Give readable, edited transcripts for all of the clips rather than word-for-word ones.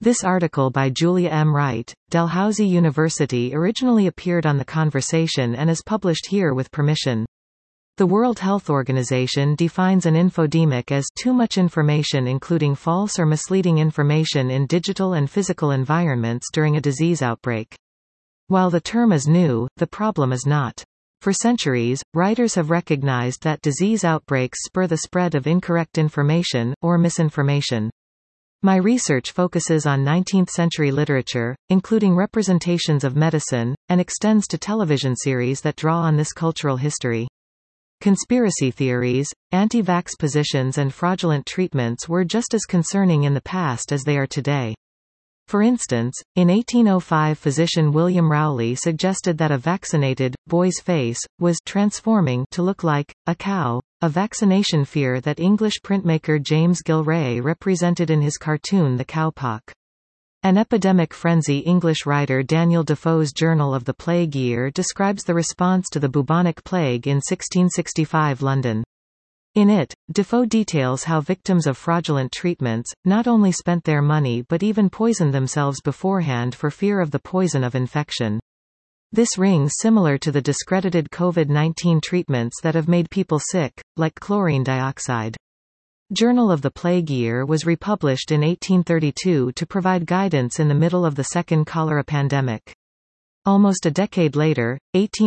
This article by Julia M. Wright, Dalhousie University originally appeared on The Conversation and is published here with permission. The World Health Organization defines an infodemic as too much information including false or misleading information in digital and physical environments during a disease outbreak. While the term is new, the problem is not. For centuries, writers have recognized that disease outbreaks spur the spread of incorrect information, or misinformation. My research focuses on 19th-century literature, including representations of medicine, and extends to television series that draw on this cultural history. Conspiracy theories, anti-vax positions and fraudulent treatments were just as concerning in the past as they are today. For instance, in 1805 physician William Rowley suggested that a vaccinated, boy's face, was transforming to look like a cow, a vaccination fear that English printmaker James Gillray represented in his cartoon The Cowpox. An epidemic frenzy. English writer Daniel Defoe's Journal of the Plague Year describes the response to the bubonic plague in 1665 London. In it, Defoe details how victims of fraudulent treatments, not only spent their money but even poisoned themselves beforehand for fear of the poison of infection. This rings similar to the discredited COVID-19 treatments that have made people sick, like chlorine dioxide. Journal of the Plague Year was republished in 1832 to provide guidance in the middle of the second cholera pandemic. Almost a decade later,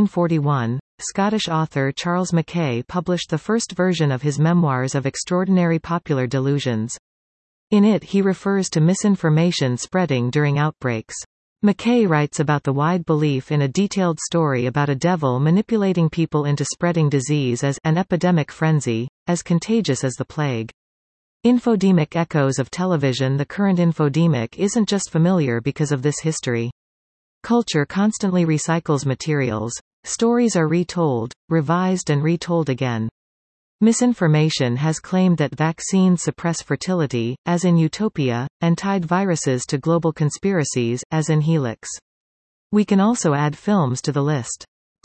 1841, Scottish author Charles Mackay published the first version of his Memoirs of Extraordinary Popular Delusions. In it he refers to misinformation spreading during outbreaks. Mackay writes about the wide belief in a detailed story about a devil manipulating people into spreading disease as an epidemic frenzy, as contagious as the plague. Infodemic echoes of television. The current infodemic isn't just familiar because of this history. Culture constantly recycles materials. Stories are retold, revised and retold again. Misinformation has claimed that vaccines suppress fertility, as in Utopia, and tied viruses to global conspiracies, as in Helix. We can also add films to the list.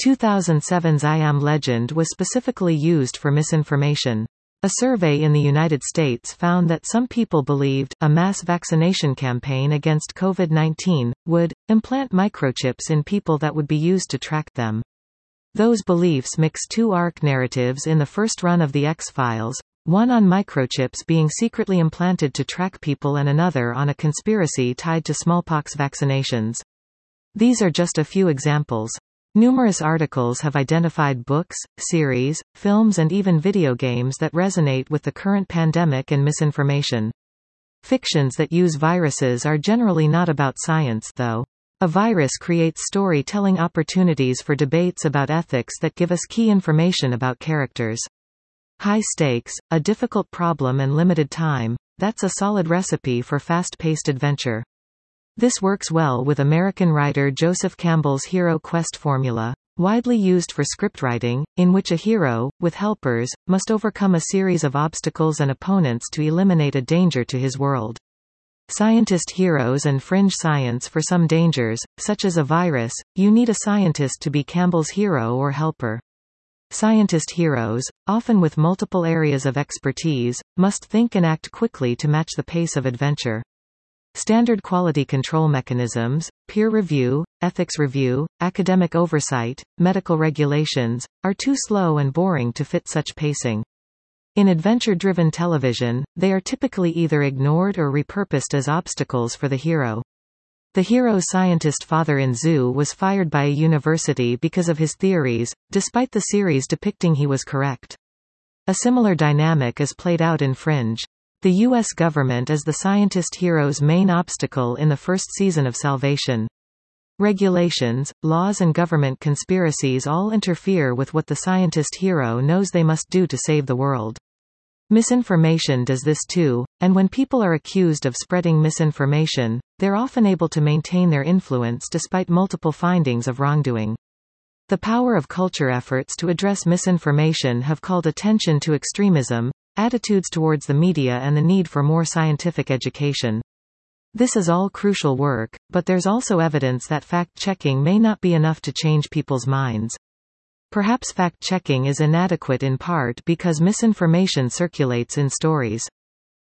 2007's I Am Legend was specifically used for misinformation. A survey in the United States found that some people believed a mass vaccination campaign against COVID-19 would implant microchips in people that would be used to track them. Those beliefs mix two arc narratives in the first run of The X-Files, one on microchips being secretly implanted to track people and another on a conspiracy tied to smallpox vaccinations. These are just a few examples. Numerous articles have identified books, series, films and even video games that resonate with the current pandemic and misinformation. Fictions that use viruses are generally not about science, though. A virus creates storytelling opportunities for debates about ethics that give us key information about characters. High stakes, a difficult problem and limited time, that's a solid recipe for fast-paced adventure. This works well with American writer Joseph Campbell's Hero Quest formula, widely used for scriptwriting, in which a hero, with helpers, must overcome a series of obstacles and opponents to eliminate a danger to his world. Scientist heroes and fringe science. For some dangers, such as a virus, you need a scientist to be Campbell's hero or helper. Scientist heroes, often with multiple areas of expertise, must think and act quickly to match the pace of adventure. Standard quality control mechanisms, peer review, ethics review, academic oversight, medical regulations, are too slow and boring to fit such pacing. In adventure-driven television, they are typically either ignored or repurposed as obstacles for the hero. The hero's scientist father in Zoo was fired by a university because of his theories, despite the series depicting he was correct. A similar dynamic is played out in Fringe. The U.S. government is the scientist hero's main obstacle in the first season of Salvation. Regulations, laws and government conspiracies all interfere with what the scientist hero knows they must do to save the world. Misinformation does this too, and when people are accused of spreading misinformation, they're often able to maintain their influence despite multiple findings of wrongdoing. The power of culture. Efforts to address misinformation have called attention to extremism, attitudes towards the media and the need for more scientific education. This is all crucial work, but there's also evidence that fact-checking may not be enough to change people's minds. Perhaps fact-checking is inadequate in part because misinformation circulates in stories.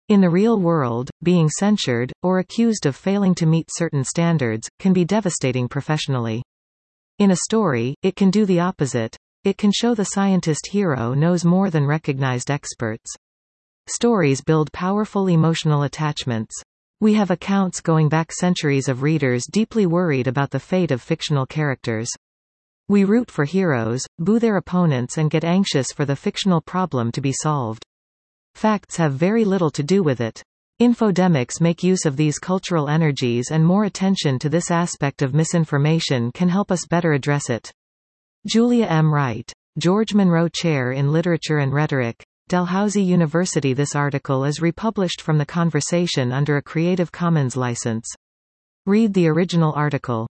In the real world, being censured, or accused of failing to meet certain standards, can be devastating professionally. In a story, it can do the opposite. It can show the scientist hero knows more than recognized experts. Stories build powerful emotional attachments. We have accounts going back centuries of readers deeply worried about the fate of fictional characters. We root for heroes, boo their opponents, and get anxious for the fictional problem to be solved. Facts have very little to do with it. Infodemics make use of these cultural energies, and more attention to this aspect of misinformation can help us better address it. Julia M. Wright. George Monroe Chair in Literature and Rhetoric. Dalhousie University. This article is republished from The Conversation under a Creative Commons license. Read the original article.